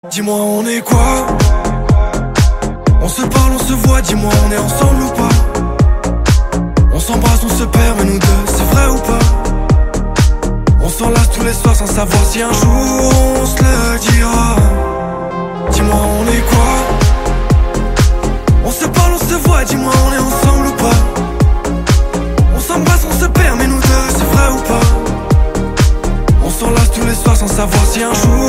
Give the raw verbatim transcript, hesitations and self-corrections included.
Dis-moi on est quoi? On se parle, on se voit, dis-moi on est ensemble ou pas? On s'embrasse, on se perd, mais nous deux, c'est vrai ou pas? On s'enlace tous les soirs sans savoir si un jour on se le dira. Dis-moi on est quoi? On se parle, on se voit, dis-moi on est ensemble ou pas? On s'embrasse, on se perd, mais nous deux, c'est vrai ou pas? On s'enlace tous les soirs sans savoir si un jour